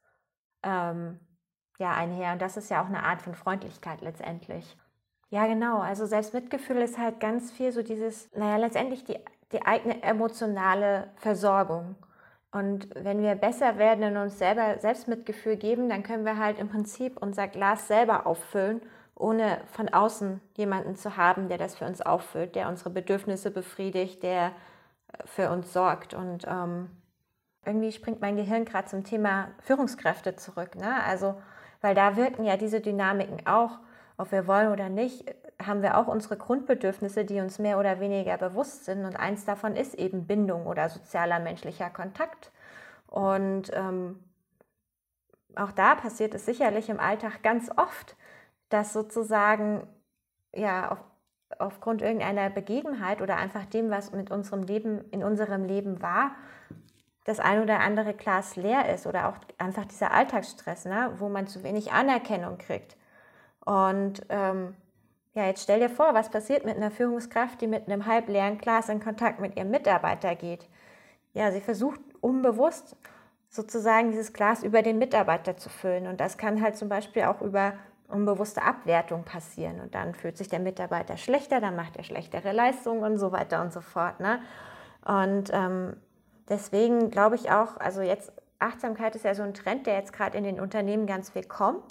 Speaker 2: einher. Und das ist ja auch eine Art von Freundlichkeit letztendlich. Ja, genau. Also Selbstmitgefühl ist halt ganz viel so dieses, letztendlich die eigene emotionale Versorgung. Und wenn wir besser werden und uns selber Selbstmitgefühl geben, dann können wir halt im Prinzip unser Glas selber auffüllen, ohne von außen jemanden zu haben, der das für uns auffüllt, der unsere Bedürfnisse befriedigt, der für uns sorgt. Und irgendwie springt mein Gehirn gerade zum Thema Führungskräfte zurück. Ne? Also, weil da wirken ja diese Dynamiken auch, ob wir wollen oder nicht, haben wir auch unsere Grundbedürfnisse, die uns mehr oder weniger bewusst sind. Und eins davon ist eben Bindung oder sozialer menschlicher Kontakt. Und auch da passiert es sicherlich im Alltag ganz oft, dass sozusagen aufgrund irgendeiner Begebenheit oder einfach dem, was in unserem Leben war, das ein oder andere Glas leer ist oder auch einfach dieser Alltagsstress, ne, wo man zu wenig Anerkennung kriegt. Und Ja, jetzt stell dir vor, was passiert mit einer Führungskraft, die mit einem halbleeren Glas in Kontakt mit ihrem Mitarbeiter geht. Ja, sie versucht unbewusst sozusagen dieses Glas über den Mitarbeiter zu füllen. Und das kann halt zum Beispiel auch über unbewusste Abwertung passieren. Und dann fühlt sich der Mitarbeiter schlechter, dann macht er schlechtere Leistungen und so weiter und so fort. Ne? Und deswegen glaube ich auch, also jetzt Achtsamkeit ist ja so ein Trend, der jetzt gerade in den Unternehmen ganz viel kommt.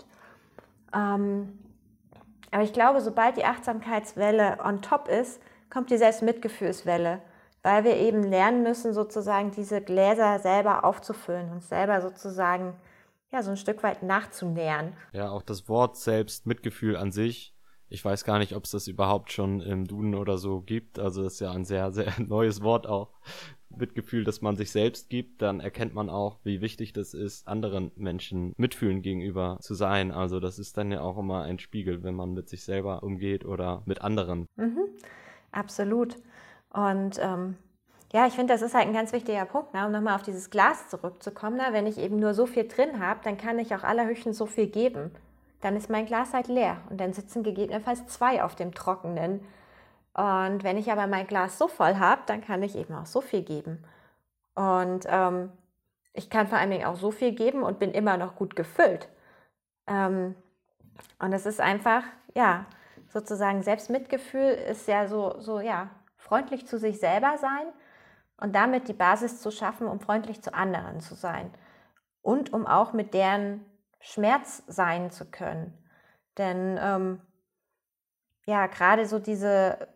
Speaker 2: Aber ich glaube, sobald die Achtsamkeitswelle on top ist, kommt die Selbstmitgefühlswelle, weil wir eben lernen müssen, sozusagen diese Gläser selber aufzufüllen und selber sozusagen ja, so ein Stück weit nachzunähern.
Speaker 1: Ja, auch das Wort Selbstmitgefühl an sich, ich weiß gar nicht, ob es das überhaupt schon im Duden oder so gibt, also das ist ja ein sehr, sehr neues Wort auch. Mitgefühl, dass man sich selbst gibt, dann erkennt man auch, wie wichtig das ist, anderen Menschen mitfühlend gegenüber zu sein. Also das ist dann ja auch immer ein Spiegel, wenn man mit sich selber umgeht oder mit anderen.
Speaker 2: Absolut. Und ja, ich finde, das ist halt ein ganz wichtiger Punkt, ne? Um nochmal auf dieses Glas zurückzukommen. Ne? Wenn ich eben nur so viel drin habe, dann kann ich auch allerhöchstens so viel geben. Dann ist mein Glas halt leer und dann sitzen gegebenenfalls 2 auf dem Trockenen. Und wenn ich aber mein Glas so voll habe, dann kann ich eben auch so viel geben. Und ich kann vor allen Dingen auch so viel geben und bin immer noch gut gefüllt. Und es ist einfach, ja, sozusagen Selbstmitgefühl ist ja so ja, freundlich zu sich selber sein und damit die Basis zu schaffen, um freundlich zu anderen zu sein. Und um auch mit deren Schmerz sein zu können. Denn ja, gerade so diese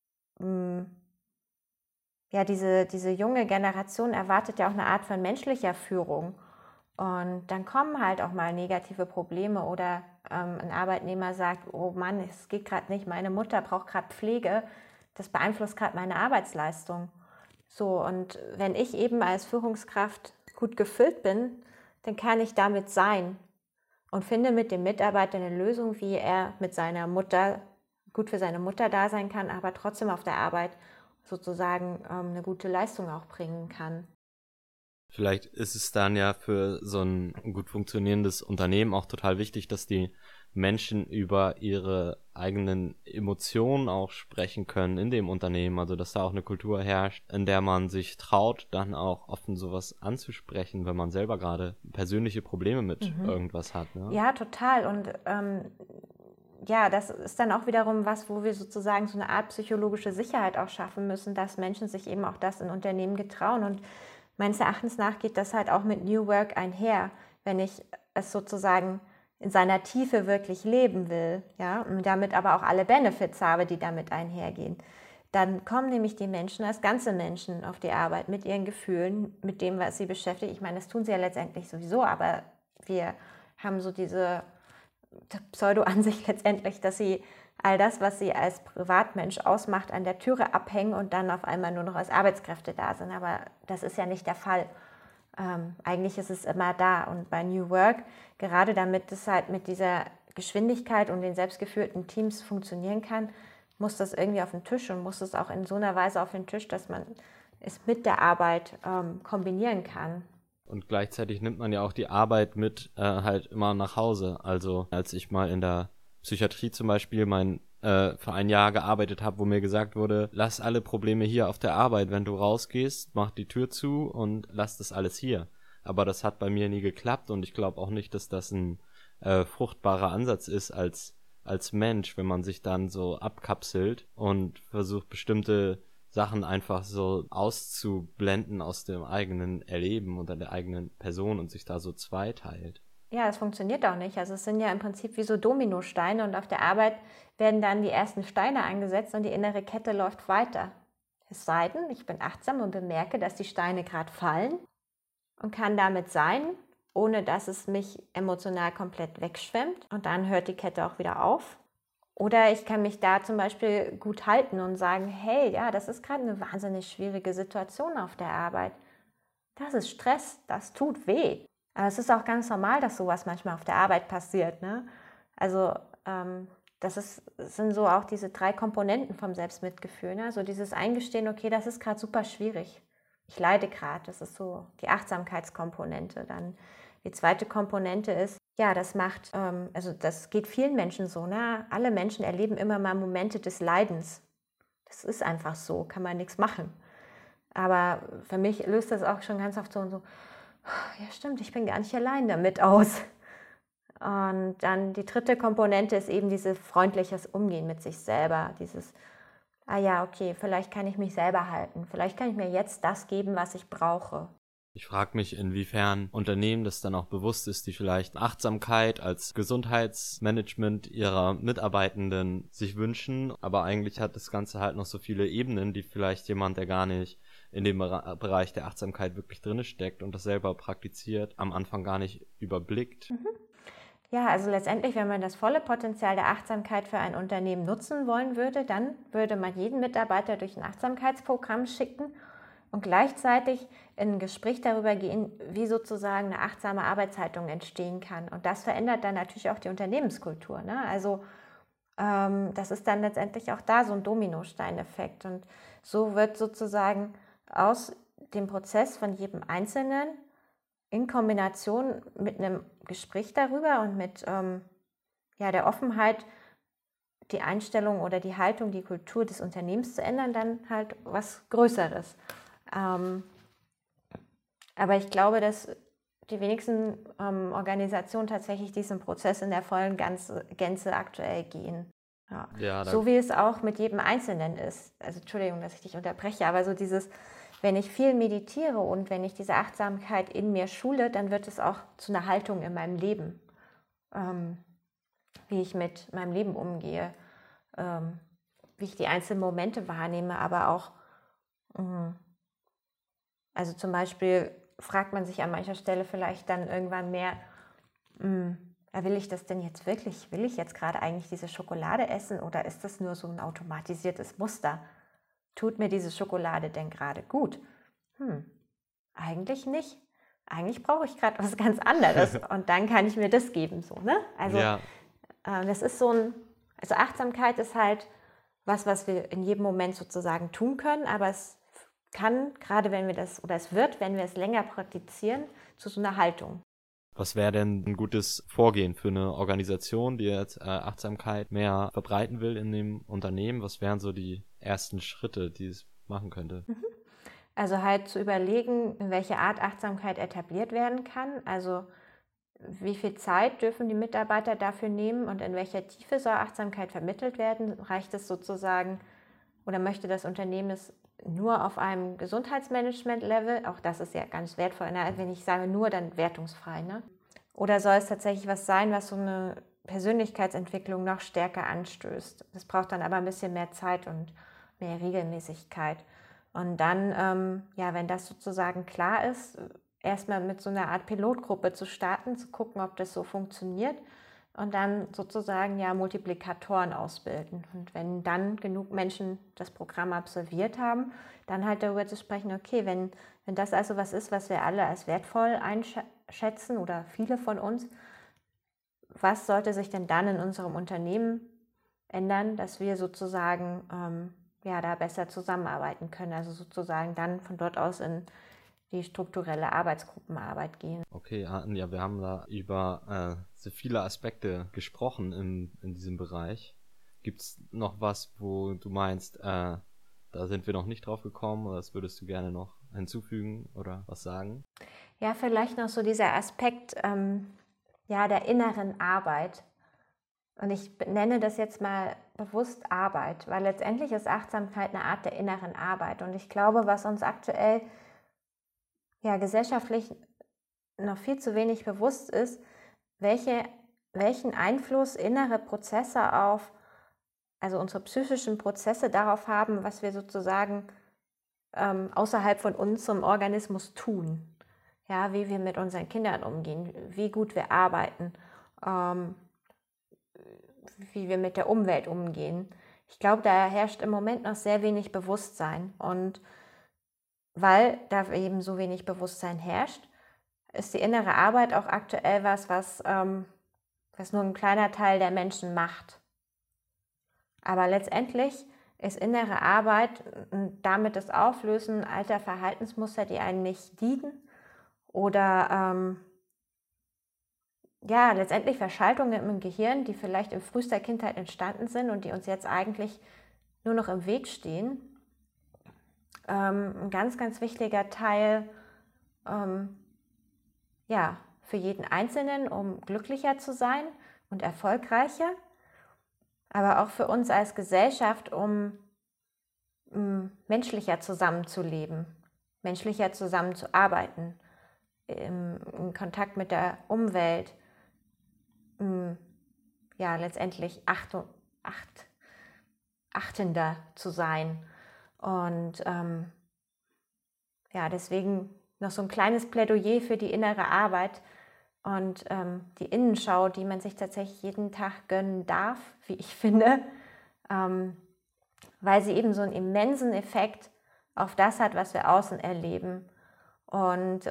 Speaker 2: junge Generation erwartet ja auch eine Art von menschlicher Führung. Und dann kommen halt auch mal negative Probleme oder ein Arbeitnehmer sagt, oh Mann, es geht gerade nicht, meine Mutter braucht gerade Pflege, das beeinflusst gerade meine Arbeitsleistung. So, und wenn ich eben als Führungskraft gut gefüllt bin, dann kann ich damit sein und finde mit dem Mitarbeiter eine Lösung, wie er mit seiner Mutter gut für seine Mutter da sein kann, aber trotzdem auf der Arbeit sozusagen eine gute Leistung auch bringen kann.
Speaker 1: Vielleicht ist es dann ja für so ein gut funktionierendes Unternehmen auch total wichtig, dass die Menschen über ihre eigenen Emotionen auch sprechen können in dem Unternehmen. Also dass da auch eine Kultur herrscht, in der man sich traut, dann auch offen sowas anzusprechen, wenn man selber gerade persönliche Probleme mit irgendwas hat. Ne?
Speaker 2: Ja, total. Und ja, das ist dann auch wiederum was, wo wir sozusagen so eine Art psychologische Sicherheit auch schaffen müssen, dass Menschen sich eben auch das in Unternehmen getrauen. Und meines Erachtens nach geht das halt auch mit New Work einher, wenn ich es sozusagen in seiner Tiefe wirklich leben will, ja, und damit aber auch alle Benefits habe, die damit einhergehen. Dann kommen nämlich die Menschen als ganze Menschen auf die Arbeit mit ihren Gefühlen, mit dem, was sie beschäftigt. Ich meine, das tun sie ja letztendlich sowieso, aber wir haben so diese Pseudo-Ansicht letztendlich, dass sie all das, was sie als Privatmensch ausmacht, an der Türe abhängen und dann auf einmal nur noch als Arbeitskräfte da sind. Aber das ist ja nicht der Fall. Eigentlich ist es immer da. Und bei New Work, gerade damit es halt mit dieser Geschwindigkeit und den selbstgeführten Teams funktionieren kann, muss das irgendwie auf den Tisch und muss es auch in so einer Weise auf den Tisch, dass man es mit der Arbeit kombinieren kann.
Speaker 1: Und gleichzeitig nimmt man ja auch die Arbeit mit halt immer nach Hause. Also als ich mal in der Psychiatrie zum Beispiel für ein Jahr gearbeitet habe, wo mir gesagt wurde, lass alle Probleme hier auf der Arbeit, wenn du rausgehst, mach die Tür zu und lass das alles hier. Aber das hat bei mir nie geklappt und ich glaube auch nicht, dass das ein fruchtbarer Ansatz ist als Mensch, wenn man sich dann so abkapselt und versucht bestimmte Sachen einfach so auszublenden aus dem eigenen Erleben oder der eigenen Person und sich da so zweiteilt.
Speaker 2: Ja, das funktioniert auch nicht. Also es sind ja im Prinzip wie so Dominosteine und auf der Arbeit werden dann die ersten Steine angesetzt und die innere Kette läuft weiter. Es sei denn, ich bin achtsam und bemerke, dass die Steine gerade fallen und kann damit sein, ohne dass es mich emotional komplett wegschwemmt und dann hört die Kette auch wieder auf. Oder ich kann mich da zum Beispiel gut halten und sagen, hey, ja, das ist gerade eine wahnsinnig schwierige Situation auf der Arbeit. Das ist Stress, das tut weh. Aber es ist auch ganz normal, dass sowas manchmal auf der Arbeit passiert. Ne? Also sind so auch diese 3 Komponenten vom Selbstmitgefühl. Ne? Also dieses Eingestehen, okay, das ist gerade super schwierig. Ich leide gerade, das ist so die Achtsamkeitskomponente. Dann die zweite Komponente ist, ja, das macht, also das geht vielen Menschen so, ne? Alle Menschen erleben immer mal Momente des Leidens. Das ist einfach so, kann man nichts machen. Aber für mich löst das auch schon ganz oft so und so, ja stimmt, ich bin gar nicht allein damit aus. Und dann die dritte Komponente ist eben dieses freundliches Umgehen mit sich selber. Dieses, ah ja, okay, vielleicht kann ich mich selber halten. Vielleicht kann ich mir jetzt das geben, was ich brauche.
Speaker 1: Ich frage mich, inwiefern Unternehmen das dann auch bewusst ist, die vielleicht Achtsamkeit als Gesundheitsmanagement ihrer Mitarbeitenden sich wünschen, aber eigentlich hat das Ganze halt noch so viele Ebenen, die vielleicht jemand, der gar nicht in dem Bereich der Achtsamkeit wirklich drin steckt und das selber praktiziert, am Anfang gar nicht überblickt.
Speaker 2: Ja, also letztendlich, wenn man das volle Potenzial der Achtsamkeit für ein Unternehmen nutzen wollen würde, dann würde man jeden Mitarbeiter durch ein Achtsamkeitsprogramm schicken und gleichzeitig in ein Gespräch darüber gehen, wie sozusagen eine achtsame Arbeitshaltung entstehen kann. Und das verändert dann natürlich auch die Unternehmenskultur, ne? Also das ist dann letztendlich auch da so ein Dominosteineffekt. Und so wird sozusagen aus dem Prozess von jedem Einzelnen in Kombination mit einem Gespräch darüber und mit der Offenheit, die Einstellung oder die Haltung, die Kultur des Unternehmens zu ändern, dann halt was Größeres. Aber ich glaube, dass die wenigsten Organisationen tatsächlich diesen Prozess in der vollen Gänze aktuell gehen. Ja. Ja, so wie es auch mit jedem Einzelnen ist. Also Entschuldigung, dass ich dich unterbreche, aber so dieses, wenn ich viel meditiere und wenn ich diese Achtsamkeit in mir schule, dann wird es auch zu einer Haltung in meinem Leben, wie ich mit meinem Leben umgehe, wie ich die einzelnen Momente wahrnehme, aber auch, also zum Beispiel fragt man sich an mancher Stelle vielleicht dann irgendwann mehr, will ich das denn jetzt wirklich? Will ich jetzt gerade eigentlich diese Schokolade essen oder ist das nur so ein automatisiertes Muster? Tut mir diese Schokolade denn gerade gut? Eigentlich nicht. Eigentlich brauche ich gerade was ganz anderes und dann kann ich mir das geben. So, ne? Also ja. Das ist also Achtsamkeit ist halt was wir in jedem Moment sozusagen tun können, aber es kann, gerade wenn wir das, oder es wird, wenn wir es länger praktizieren, zu so einer Haltung.
Speaker 1: Was wäre denn ein gutes Vorgehen für eine Organisation, die jetzt Achtsamkeit mehr verbreiten will in dem Unternehmen? Was wären so die ersten Schritte, die es machen könnte?
Speaker 2: Also halt zu überlegen, in welche Art Achtsamkeit etabliert werden kann. Also wie viel Zeit dürfen die Mitarbeiter dafür nehmen und in welcher Tiefe soll Achtsamkeit vermittelt werden? Reicht es sozusagen oder möchte das Unternehmen es nur auf einem Gesundheitsmanagement-Level? Auch das ist ja ganz wertvoll. Wenn ich sage nur, dann wertungsfrei. Ne? Oder soll es tatsächlich was sein, was so eine Persönlichkeitsentwicklung noch stärker anstößt? Das braucht dann aber ein bisschen mehr Zeit und mehr Regelmäßigkeit. Und dann, wenn das sozusagen klar ist, erstmal mit so einer Art Pilotgruppe zu starten, zu gucken, ob das so funktioniert und dann sozusagen Multiplikatoren ausbilden. Und wenn dann genug Menschen das Programm absolviert haben, dann halt darüber zu sprechen, okay, wenn das also was ist, was wir alle als wertvoll einschätzen oder viele von uns, was sollte sich denn dann in unserem Unternehmen ändern, dass wir sozusagen da besser zusammenarbeiten können, also sozusagen dann von dort aus in die strukturelle Arbeitsgruppenarbeit gehen.
Speaker 1: Okay, Anja, wir haben da über so viele Aspekte gesprochen in diesem Bereich. Gibt es noch was, wo du meinst, da sind wir noch nicht drauf gekommen oder das würdest du gerne noch hinzufügen oder was sagen?
Speaker 2: Ja, vielleicht noch so dieser Aspekt der inneren Arbeit. Und ich nenne das jetzt mal bewusst Arbeit, weil letztendlich ist Achtsamkeit eine Art der inneren Arbeit. Und ich glaube, was uns aktuell gesellschaftlich noch viel zu wenig bewusst ist, welchen Einfluss innere Prozesse also unsere psychischen Prozesse darauf haben, was wir sozusagen außerhalb von unserem Organismus tun. Ja, wie wir mit unseren Kindern umgehen, wie gut wir arbeiten, wie wir mit der Umwelt umgehen. Ich glaube, da herrscht im Moment noch sehr wenig Bewusstsein und weil da eben so wenig Bewusstsein herrscht, ist die innere Arbeit auch aktuell was nur ein kleiner Teil der Menschen macht. Aber letztendlich ist innere Arbeit und damit das Auflösen alter Verhaltensmuster, die einen nicht dienen oder ja, letztendlich Verschaltungen im Gehirn, die vielleicht in frühester Kindheit entstanden sind und die uns jetzt eigentlich nur noch im Weg stehen. Ein ganz, ganz wichtiger Teil, ja, für jeden Einzelnen, um glücklicher zu sein und erfolgreicher, aber auch für uns als Gesellschaft, um menschlicher zusammenzuleben, menschlicher zusammenzuarbeiten, in Kontakt mit der Umwelt, ja, letztendlich achtender zu sein. Und ja, deswegen noch so ein kleines Plädoyer für die innere Arbeit und die Innenschau, die man sich tatsächlich jeden Tag gönnen darf, wie ich finde, weil sie eben so einen immensen Effekt auf das hat, was wir außen erleben. Und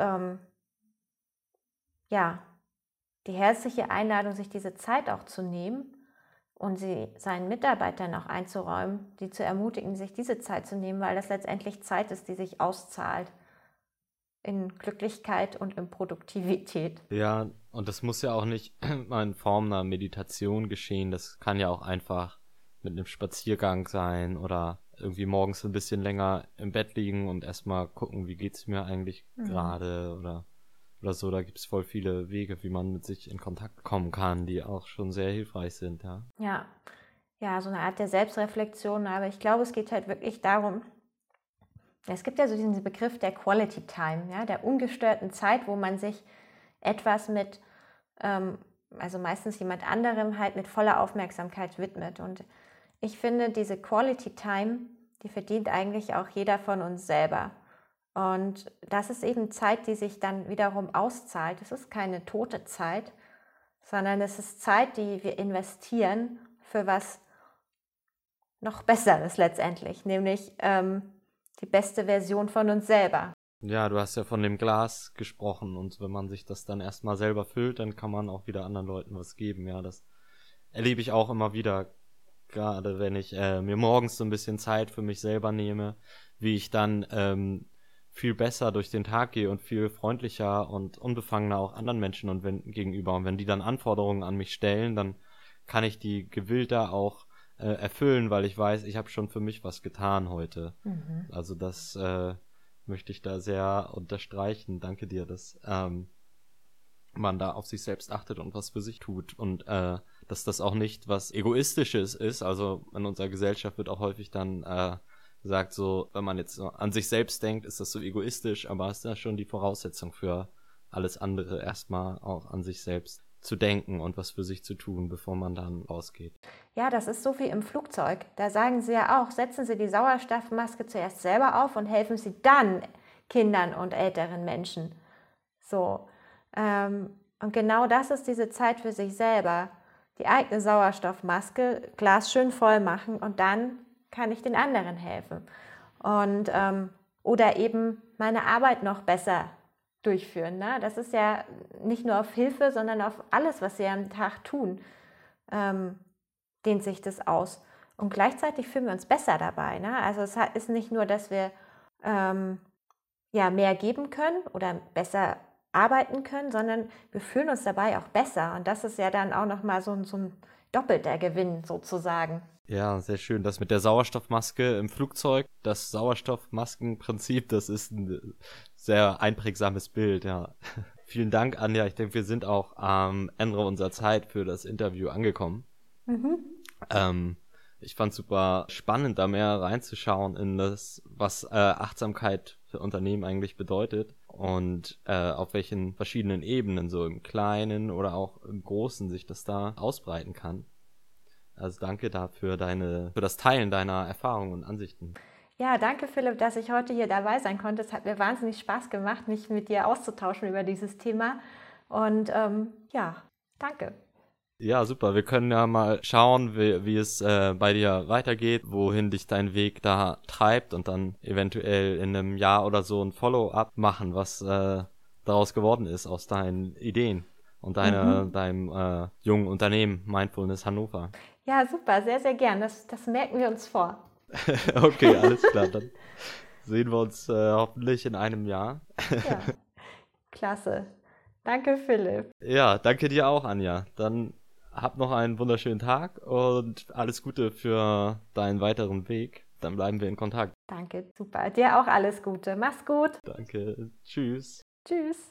Speaker 2: ja, die herzliche Einladung, sich diese Zeit auch zu nehmen und sie seinen Mitarbeitern auch einzuräumen, die zu ermutigen, sich diese Zeit zu nehmen, weil das letztendlich Zeit ist, die sich auszahlt in Glücklichkeit und in Produktivität.
Speaker 1: Ja, und das muss ja auch nicht mal in Form einer Meditation geschehen. Das kann ja auch einfach mit einem Spaziergang sein oder irgendwie morgens ein bisschen länger im Bett liegen und erstmal gucken, wie geht's mir eigentlich gerade oder so. Da gibt es voll viele Wege, wie man mit sich in Kontakt kommen kann, die auch schon sehr hilfreich sind, ja.
Speaker 2: Ja, so eine Art der Selbstreflexion, aber ich glaube, es geht halt wirklich darum, es gibt ja so diesen Begriff der Quality Time, ja, der ungestörten Zeit, wo man sich etwas mit, also meistens jemand anderem halt mit voller Aufmerksamkeit widmet. Und ich finde, diese Quality Time, die verdient eigentlich auch jeder von uns selber. Und das ist eben Zeit, die sich dann wiederum auszahlt. Es ist keine tote Zeit, sondern es ist Zeit, die wir investieren für was noch Besseres letztendlich, nämlich die beste Version von uns selber.
Speaker 1: Ja, du hast ja von dem Glas gesprochen und wenn man sich das dann erstmal selber füllt, dann kann man auch wieder anderen Leuten was geben. Ja, das erlebe ich auch immer wieder, gerade wenn ich mir morgens so ein bisschen Zeit für mich selber nehme, wie ich dann viel besser durch den Tag gehe und viel freundlicher und unbefangener auch anderen Menschen gegenüber. Und wenn die dann Anforderungen an mich stellen, dann kann ich die gewillter auch erfüllen, weil ich weiß, ich habe schon für mich was getan heute. Also das möchte ich da sehr unterstreichen. Danke dir, dass man da auf sich selbst achtet und was für sich tut und dass das auch nicht was Egoistisches ist. Also in unserer Gesellschaft wird auch häufig dann gesagt, so, wenn man jetzt so an sich selbst denkt, ist das so egoistisch, aber es ist ja schon die Voraussetzung für alles andere, erstmal auch an sich selbst zu denken und was für sich zu tun, bevor man dann rausgeht.
Speaker 2: Ja, das ist so wie im Flugzeug. Da sagen sie ja auch, setzen Sie die Sauerstoffmaske zuerst selber auf und helfen Sie dann Kindern und älteren Menschen. So. Und genau das ist diese Zeit für sich selber. Die eigene Sauerstoffmaske, Glas schön voll machen und dann kann ich den anderen helfen. Und, oder eben meine Arbeit noch besser durchführen. Ne? Das ist ja nicht nur auf Hilfe, sondern auf alles, was wir am Tag tun, dehnt sich das aus. Und gleichzeitig fühlen wir uns besser dabei. Ne? Also es ist nicht nur, dass wir ja, mehr geben können oder besser arbeiten können, sondern wir fühlen uns dabei auch besser. Und das ist ja dann auch nochmal so ein doppelter Gewinn sozusagen.
Speaker 1: Ja, sehr schön. Das mit der Sauerstoffmaske im Flugzeug, das Sauerstoffmaskenprinzip, das ist ein sehr einprägsames Bild, ja. Vielen Dank, Anja. Ich denke, wir sind auch am Ende unserer Zeit für das Interview angekommen. Ich fand es super spannend, da mehr reinzuschauen in das, was Achtsamkeit für Unternehmen eigentlich bedeutet und auf welchen verschiedenen Ebenen, so im Kleinen oder auch im Großen, sich das da ausbreiten kann. Also danke dafür für das Teilen deiner Erfahrungen und Ansichten.
Speaker 2: Ja, danke Philipp, dass ich heute hier dabei sein konnte. Es hat mir wahnsinnig Spaß gemacht, mich mit dir auszutauschen über dieses Thema. Und ja, danke.
Speaker 1: Ja, super. Wir können ja mal schauen, wie es bei dir weitergeht, wohin dich dein Weg da treibt und dann eventuell in einem Jahr oder so ein Follow-up machen, was daraus geworden ist aus deinen Ideen und deinem jungen Unternehmen Mindfulness Hannover.
Speaker 2: Ja, super, sehr, sehr gern. Das merken wir uns vor.
Speaker 1: Okay, alles klar. Dann sehen wir uns hoffentlich in einem Jahr.
Speaker 2: Ja, klasse. Danke, Philipp.
Speaker 1: Ja, danke dir auch, Anja. Dann hab noch einen wunderschönen Tag und alles Gute für deinen weiteren Weg. Dann bleiben wir in Kontakt.
Speaker 2: Danke, super. Dir auch alles Gute. Mach's gut.
Speaker 1: Danke. Tschüss.
Speaker 2: Tschüss.